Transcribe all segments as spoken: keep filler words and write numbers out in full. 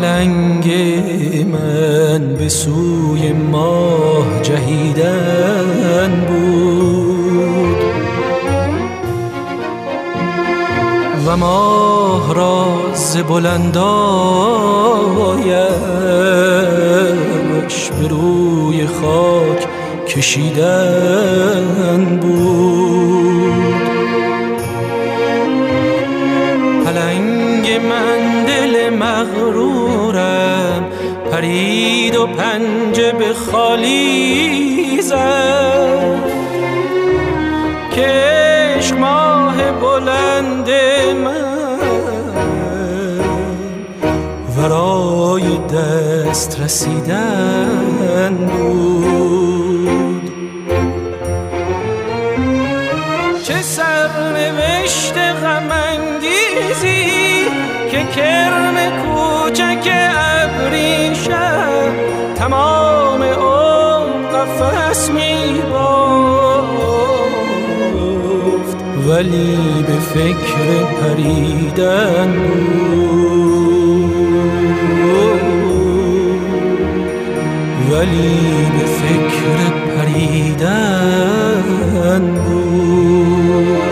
پلنگ من به سوی ماه جهیدن بود و ماه را ز بلندایش به روی خاک کشیدن بود. پلنگ من دل مغرورم پرید و پنجه به خالی زد که عشق ماه بلند من ورای دست رسیدن بود. چه سرنوشت غم انگیزی که کرم کوچک ابریشم تمام عمر قفس می‌بافت ولی به فکر پریدن بود، ولی به فکر پریدن بود.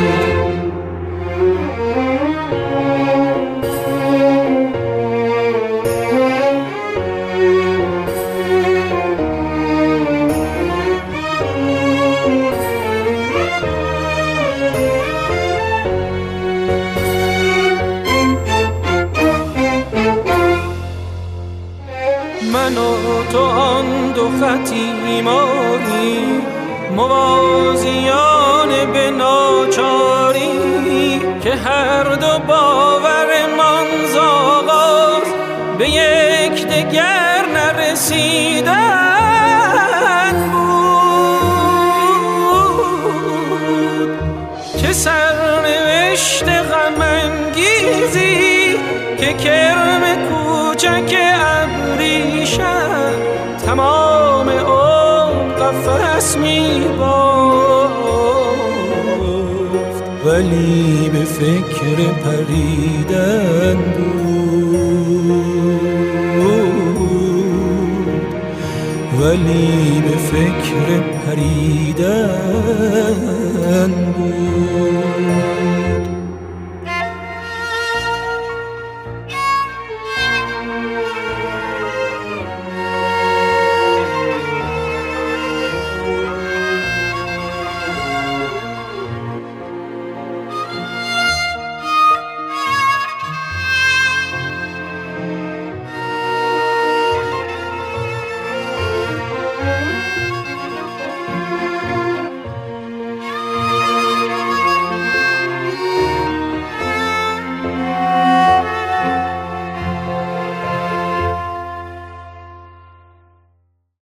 من و تو آن دو خطی مایی موازیان به ناچاری که هر دو باورمان ز آغاز به یک دگر نرسیدن بود. چه سرنوشت غم انگیزی که کرم کوچک ابریشم تمام عمر قفس می‌بافت ولی به فکر پریدن بود، ولی به فکر پریدن بود.